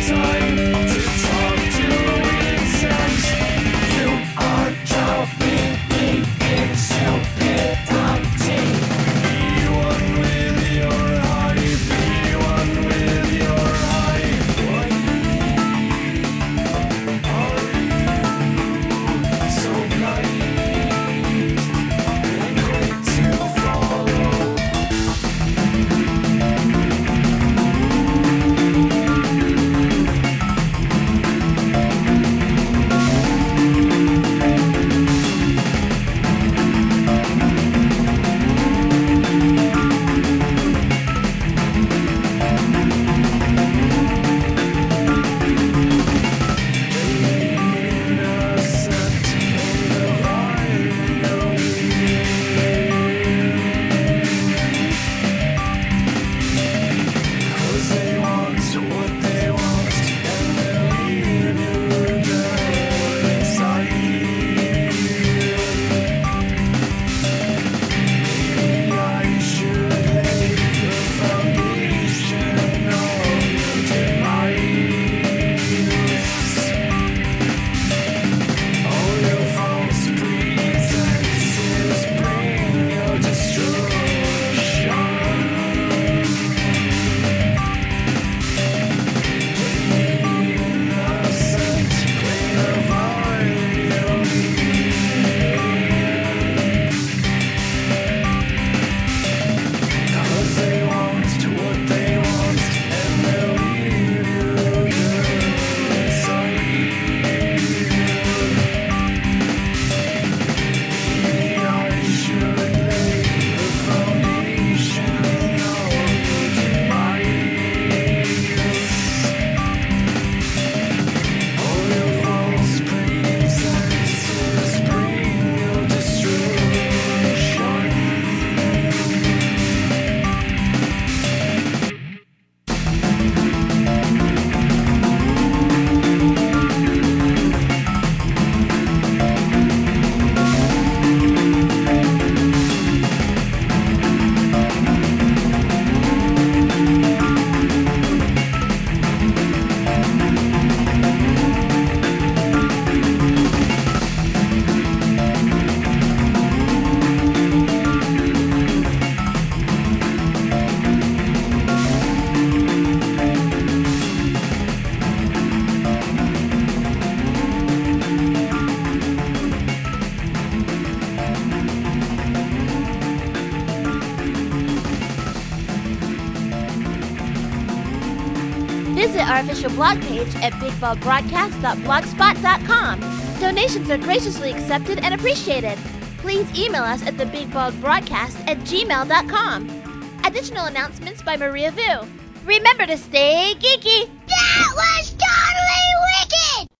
Visit our official blog page at bigbaldbroadcast.blogspot.com. Donations are graciously accepted and appreciated. Please email us at thebigbaldbroadcast@gmail.com. Additional announcements by Maria Vu. Remember to stay geeky. That was totally wicked!